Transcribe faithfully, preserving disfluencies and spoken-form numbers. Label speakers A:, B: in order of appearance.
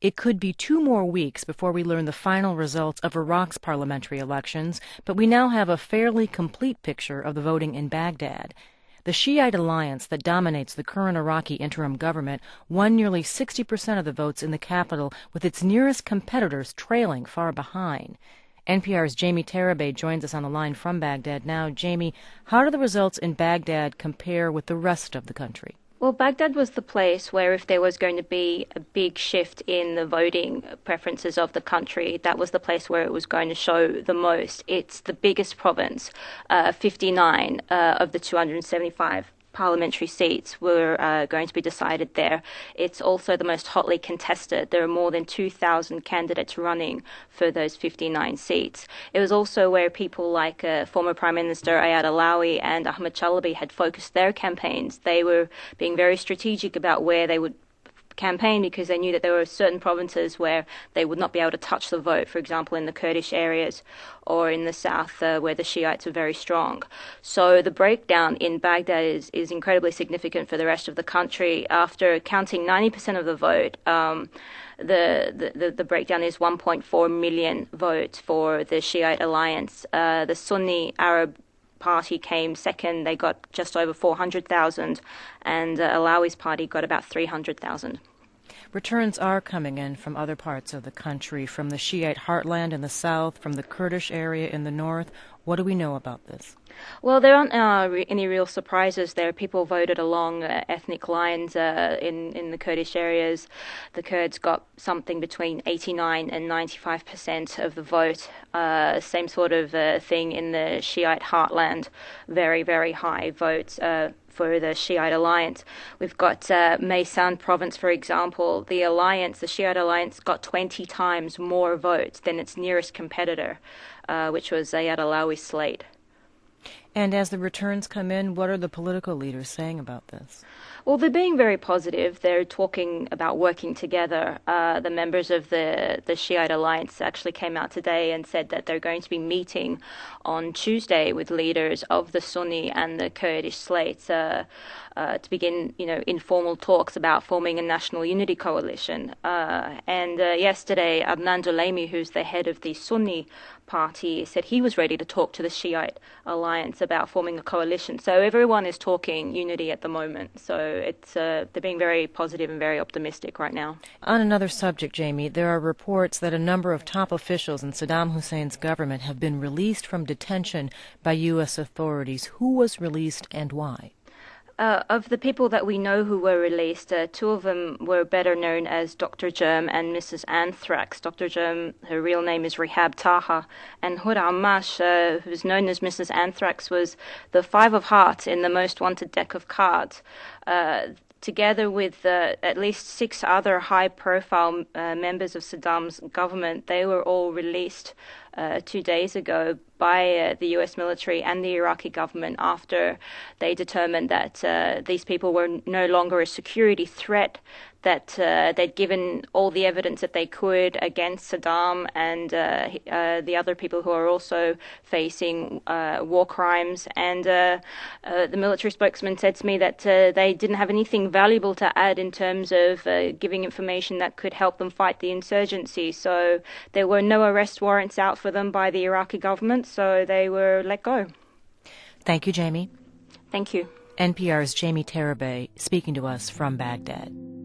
A: It could be two more weeks before we learn the final results of Iraq's parliamentary elections, but we now have a fairly complete picture of the voting in Baghdad. The Shiite alliance that dominates the current Iraqi interim government won nearly sixty percent of the votes in the capital, with its nearest competitors trailing far behind. N P R's Jamie Tarabay joins us on the line from Baghdad now. Jamie, how do the results in Baghdad compare with the rest of the country?
B: Well, Baghdad was the place where if there was going to be a big shift in the voting preferences of the country, that was the place where it was going to show the most. It's the biggest province. Uh, fifty-nine uh, of the two hundred seventy-five parliamentary seats were uh, going to be decided there. It's also the most hotly contested. There are more than two thousand candidates running for those fifty-nine seats. It was also where people like uh, former Prime Minister Ayad Alawi and Ahmed Chalabi had focused their campaigns. They were being very strategic about where they would campaign because they knew that there were certain provinces where they would not be able to touch the vote, for example, in the Kurdish areas or in the south uh, where the Shiites are very strong. So the breakdown in Baghdad is, is incredibly significant for the rest of the country. After counting ninety percent of the vote, um, the, the, the breakdown is one point four million votes for the Shiite alliance. Uh, the Sunni Arab Party came second. They got just over four hundred thousand, and uh, Alawi's party got about three hundred thousand.
A: Returns are coming in from other parts of the country, from the Shiite heartland in the south, from the Kurdish area in the north. What do we know about this?
B: Well, there aren't uh, re- any real surprises there. People voted along uh, ethnic lines uh, in, in the Kurdish areas. The Kurds got something between eighty-nine and ninety-five percent of the vote. Uh, same sort of uh, thing in the Shiite heartland. Very, very high votes uh, for the Shiite alliance. We've got uh, Maysan province, for example. The alliance, the Shiite alliance, got twenty times more votes than its nearest competitor, uh, which was Ayad Alawi's slate.
A: And as the returns come in, what are the political leaders saying about this?
B: Well, they're being very positive. They're talking about working together. Uh, the members of the, the Shiite Alliance actually came out today and said that they're going to be meeting on Tuesday with leaders of the Sunni and the Kurdish slates uh, uh, to begin, you know, informal talks about forming a national unity coalition. Uh, and uh, yesterday, Adnan Dulaimi, who's the head of the Sunni party, said he was ready to talk to the Shiite Alliance about forming a coalition. So everyone is talking unity at the moment. So it's uh, they're being very positive and very optimistic right now.
A: On another subject, Jamie, there are reports that a number of top officials in Saddam Hussein's government have been released from detention by U S authorities. Who was released and why?
B: Uh, of the people that we know who were released, uh, two of them were better known as Doctor Germ and Missus Anthrax. Doctor Germ, her real name is Rehab Taha, and Hud Amash, uh, who's known as Missus Anthrax, was the Five of Hearts in the Most Wanted deck of cards. Uh, together with uh, at least six other high-profile uh, members of Saddam's government, they were all released uh, two days ago by uh, the U S military and the Iraqi government after they determined that uh, these people were no longer a security threat, that uh, they'd given all the evidence that they could against Saddam and uh, uh, the other people who are also facing uh, war crimes. And uh, uh, the military spokesman said to me that uh, they didn't have anything valuable to add in terms of uh, giving information that could help them fight the insurgency. So there were no arrest warrants out for them by the Iraqi government, so they were let go.
A: Thank you, Jamie.
B: Thank you.
A: N P R's Jamie Tarabay speaking to us from Baghdad.